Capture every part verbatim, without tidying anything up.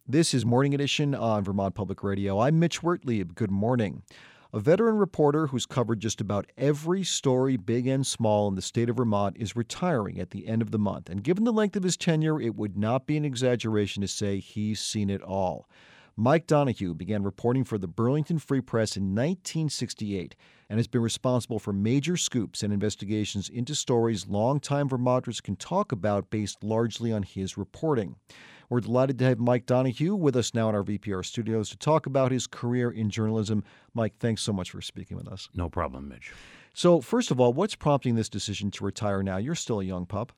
This is Morning Edition on Vermont Public Radio. I'm Mitch Wertlieb. Good morning. A veteran reporter who's covered just about every story, big and small, in the state of Vermont is retiring at the end of the month. And given the length of his tenure, it would not be an exaggeration to say he's seen it all. Mike Donohue began reporting for the Burlington Free Press in nineteen sixty-eight and has been responsible for major scoops and investigations into stories longtime Vermonters can talk about based largely on his reporting. We're delighted to have Mike Donohue with us now in our V P R studios to talk about his career in journalism. Mike, thanks so much for speaking with us. No problem, Mitch. So, first of all, what's prompting this decision to retire now? You're still a young pup.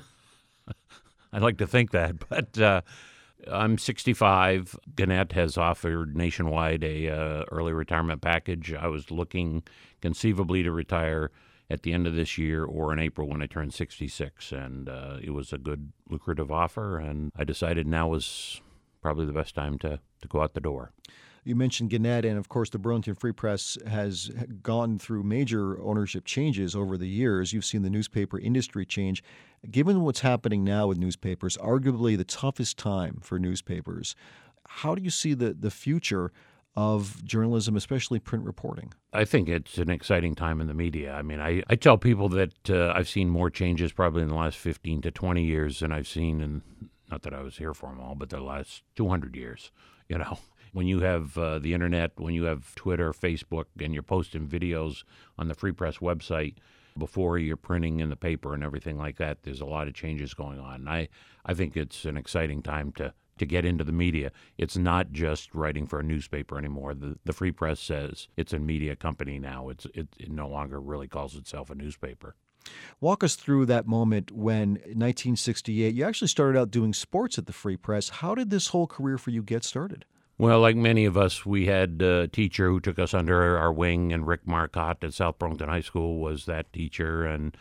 I'd like to think that, but uh, I'm sixty-five. Gannett has offered nationwide a uh, early retirement package. I was looking conceivably to retire at the end of this year or in April when I turned sixty-six, and uh, it was a good, lucrative offer, and I decided now was probably the best time to, to go out the door. You mentioned Gannett, and of course the Burlington Free Press has gone through major ownership changes over the years. You've seen the newspaper industry change. Given what's happening now with newspapers, arguably the toughest time for newspapers, how do you see the, the future of journalism, especially print reporting? I think it's an exciting time in the media. I mean, I, I tell people that uh, I've seen more changes probably in the last fifteen to twenty years than I've seen in, not that I was here for them all, but the last two hundred years, you know. When you have uh, the internet, when you have Twitter, Facebook, and you're posting videos on the Free Press website before you're printing in the paper and everything like that, there's a lot of changes going on. I, I think it's an exciting time to, to get into the media. It's not just writing for a newspaper anymore. The, the Free Press says it's a media company now. It's, it, it no longer really calls itself a newspaper. Walk us through that moment when, in nineteen sixty-eight, you actually started out doing sports at the Free Press. How did this whole career for you get started? Well, like many of us, we had a teacher who took us under our wing, and Rick Marcotte at South Burlington High School was that teacher, and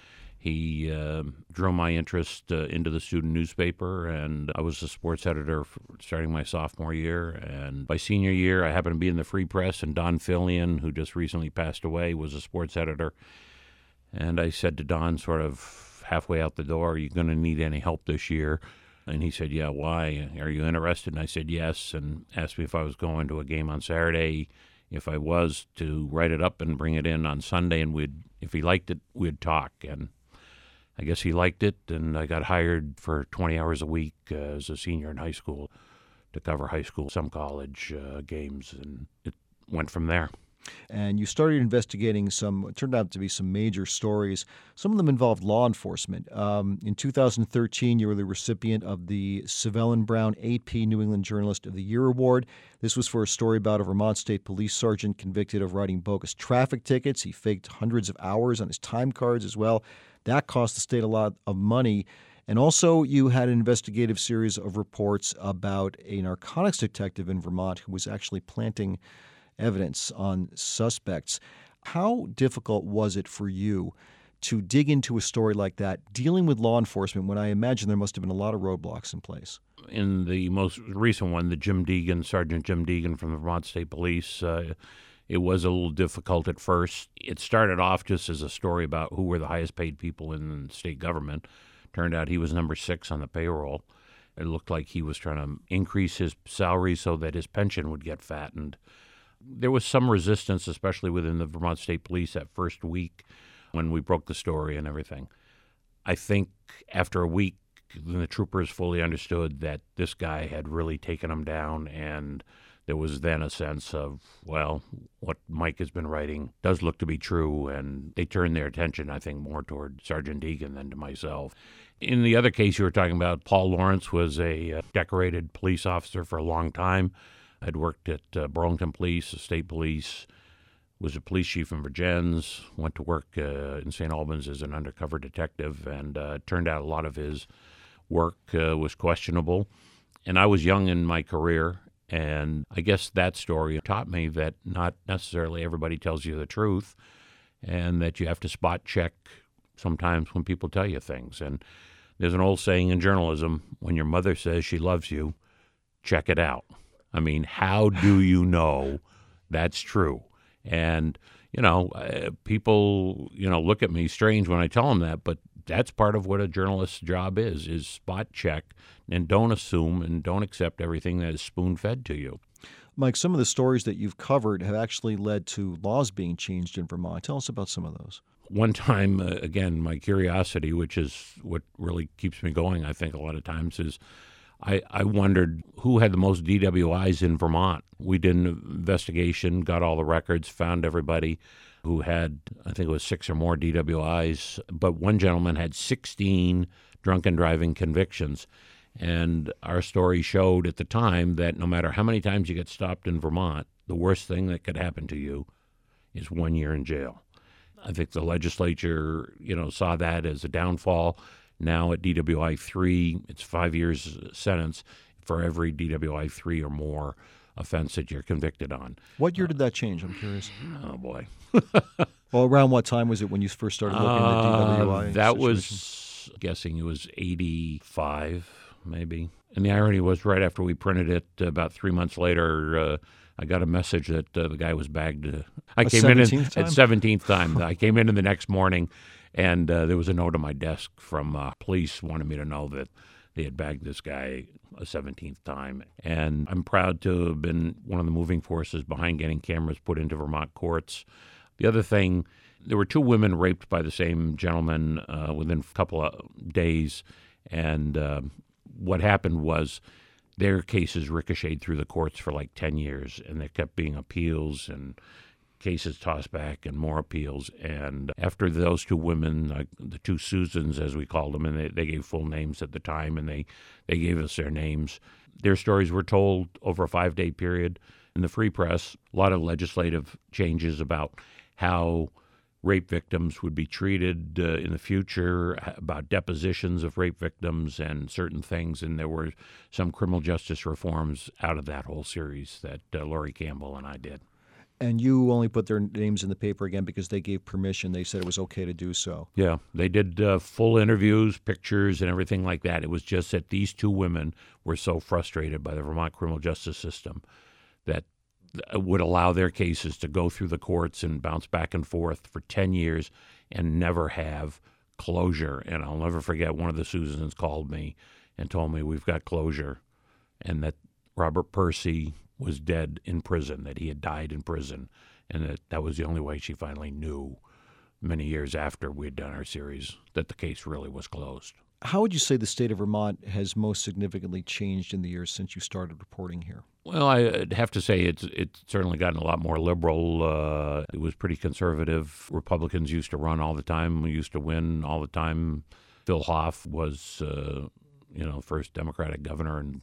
he uh, drew my interest uh, into the student newspaper, and I was the sports editor starting my sophomore year. And by senior year, I happened to be in the Free Press, and Don Fillion, who just recently passed away, was a sports editor. And I said to Don sort of halfway out the door, "Are you going to need any help this year?" And he said, "Yeah, why? Are you interested?" And I said, "Yes," and asked me if I was going to a game on Saturday. If I was, to write it up and bring it in on Sunday, and we'd, if he liked it, we'd talk. And I guess he liked it, and I got hired for twenty hours a week uh, as a senior in high school to cover high school, some college uh, games, and it went from there. And you started investigating some, it turned out to be some major stories. Some of them involved law enforcement. Um, in two thousand thirteen, you were the recipient of the Savellin Brown A P New England Journalist of the Year Award. This was for a story about a Vermont State Police sergeant convicted of writing bogus traffic tickets. He faked hundreds of hours on his time cards as well. That cost the state a lot of money. And also, you had an investigative series of reports about a narcotics detective in Vermont who was actually planting evidence on suspects. How difficult was it for you to dig into a story like that, dealing with law enforcement, when I imagine there must have been a lot of roadblocks in place? In the most recent one, the Jim Deegan, Sergeant Jim Deegan from the Vermont State Police, uh, it was a little difficult at first. It started off just as a story about who were the highest paid people in the state government. Turned out he was number six on the payroll. It looked like he was trying to increase his salary so that his pension would get fattened. There was some resistance, especially within the Vermont State Police that first week when we broke the story and everything. I think after a week, the troopers fully understood that this guy had really taken them down, and there was then a sense of, well, what Mike has been writing does look to be true, and they turned their attention, I think, more toward Sergeant Deegan than to myself. In the other case you were talking about, Paul Lawrence was a uh, decorated police officer for a long time. I'd worked at uh, Burlington Police, the State Police, was a police chief in Virgins, went to work uh, in Saint Albans as an undercover detective, and uh, it turned out a lot of his work uh, was questionable. And I was young in my career, and I guess that story taught me that not necessarily everybody tells you the truth, and that you have to spot check sometimes when people tell you things. And there's an old saying in journalism, when your mother says she loves you, check it out. I mean, how do you know that's true? And, you know, uh, people, you know, look at me strange when I tell them that, but that's part of what a journalist's job is, is spot check and don't assume and don't accept everything that is spoon-fed to you. Mike, some of the stories that you've covered have actually led to laws being changed in Vermont. Tell us about some of those. One time, uh, again, my curiosity, which is what really keeps me going, I think, a lot of times, is I, I wondered who had the most D W Is in Vermont. We did an investigation, got all the records, found everybody who had, I think it was six or more D W Is, but one gentleman had sixteen drunken driving convictions. And our story showed at the time that no matter how many times you get stopped in Vermont, the worst thing that could happen to you is one year in jail. I think the legislature, you know, saw that as a downfall. Now at D W I three, it's five years sentence for every D W I three or more offense that you're convicted on. What year did that change? I'm curious. Oh, boy. Well, around what time was it when you first started looking at the D W I? Uh, that situation? was, guessing it was eighty-five, maybe. And the irony was right after we printed it, about three months later, uh, I got a message that uh, the guy was bagged. Uh, I A came in seventeenth at time? seventeenth time. I came in the next morning, and uh, there was a note on my desk from uh, police wanting me to know that they had bagged this guy a seventeenth time. And I'm proud to have been one of the moving forces behind getting cameras put into Vermont courts. The other thing, there were two women raped by the same gentleman uh, within a couple of days, and uh, what happened was their cases ricocheted through the courts for like ten years, and there kept being appeals and cases tossed back and more appeals. And after those two women, uh, the two Susans, as we called them, and they, they gave full names at the time, and they, they gave us their names, their stories were told over a five-day period in the Free Press. A lot of legislative changes about how rape victims would be treated uh, in the future, about depositions of rape victims and certain things. And there were some criminal justice reforms out of that whole series that uh, Laurie Campbell and I did. And you only put their names in the paper again because they gave permission. They said it was okay to do so. Yeah, they did uh, full interviews, pictures, and everything like that. It was just that these two women were so frustrated by the Vermont criminal justice system that would allow their cases to go through the courts and bounce back and forth for ten years and never have closure. And I'll never forget, one of the Susans called me and told me we've got closure, and that Robert Percy was dead in prison, that he had died in prison, and that that was the only way she finally knew many years after we had done our series that the case really was closed. How would you say the state of Vermont has most significantly changed in the years since you started reporting here? Well, I'd have to say it's it's certainly gotten a lot more liberal. Uh, it was pretty conservative. Republicans used to run all the time. We used to win all the time. Phil Hoff was, uh, you know, first Democratic governor, and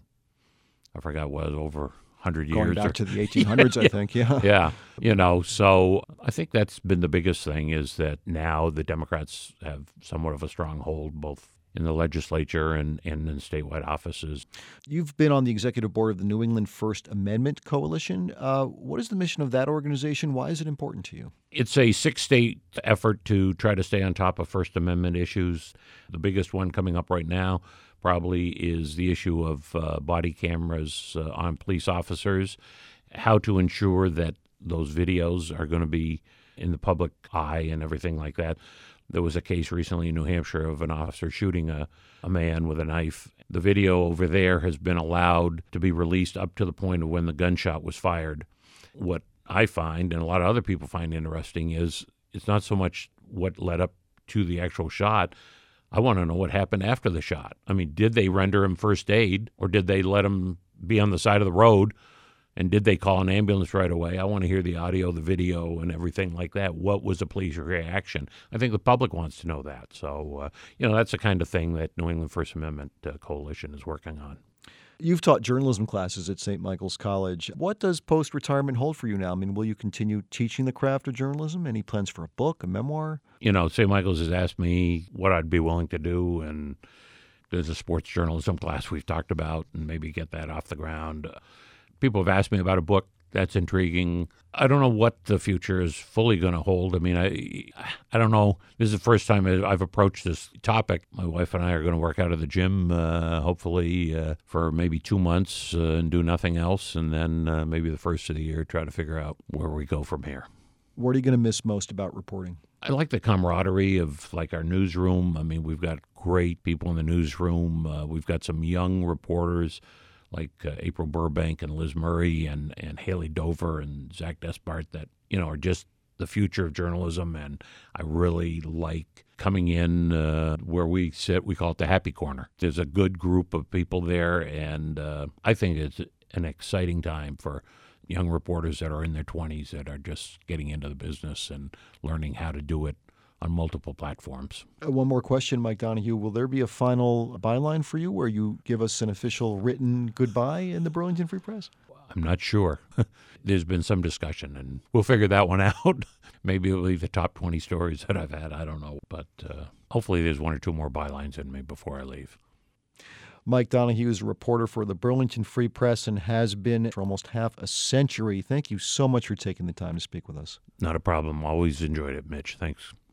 I forgot what, over one hundred years. Going back or, to the eighteen hundreds, yeah, I think, yeah. Yeah, you know, so I think that's been the biggest thing, is that now the Democrats have somewhat of a stronghold, both in the legislature and, and in statewide offices. You've been on the executive board of the New England First Amendment Coalition. Uh, what is the mission of that organization? Why is it important to you? It's a six-state effort to try to stay on top of First Amendment issues. The biggest one coming up right now probably is the issue of uh, body cameras uh, on police officers, how to ensure that those videos are going to be in the public eye and everything like that. There was a case recently in New Hampshire of an officer shooting a, a man with a knife. The video over there has been allowed to be released up to the point of when the gunshot was fired. What I find, and a lot of other people find interesting, is it's not so much what led up to the actual shot. I want to know what happened after the shot. I mean, did they render him first aid, or did they let him be on the side of the road? And did they call an ambulance right away? I want to hear the audio, the video, and everything like that. What was the police reaction? I think the public wants to know that. So, uh, you know, that's the kind of thing that New England First Amendment uh, Coalition is working on. You've taught journalism classes at Saint Michael's College. What does post-retirement hold for you now? I mean, will you continue teaching the craft of journalism? Any plans for a book, a memoir? You know, Saint Michael's has asked me what I'd be willing to do, and there's a sports journalism class we've talked about, and maybe get that off the ground. People have asked me about a book. That's intriguing. I don't know what the future is fully going to hold. I mean, I I don't know. This is the first time I've approached this topic. My wife and I are going to work out of the gym, uh, hopefully, uh, for maybe two months uh, and do nothing else. And then uh, maybe the first of the year, try to figure out where we go from here. What are you going to miss most about reporting? I like the camaraderie of like our newsroom. I mean, we've got great people in the newsroom. Uh, we've got some young reporters like uh, April Burbank and Liz Murray and, and Haley Dover and Zach Despart that, you know, are just the future of journalism. And I really like coming in uh, where we sit. We call it the happy corner. There's a good group of people there, and uh, I think it's an exciting time for young reporters that are in their twenties that are just getting into the business and learning how to do it on multiple platforms. Uh, one more question, Mike Donahue. Will there be a final byline for you where you give us an official written goodbye in the Burlington Free Press? I'm not sure. There's been some discussion, and we'll figure that one out. Maybe it'll be the top twenty stories that I've had. I don't know. But uh, hopefully there's one or two more bylines in me before I leave. Mike Donahue is a reporter for the Burlington Free Press and has been for almost half a century. Thank you so much for taking the time to speak with us. Not a problem. Always enjoyed it, Mitch. Thanks.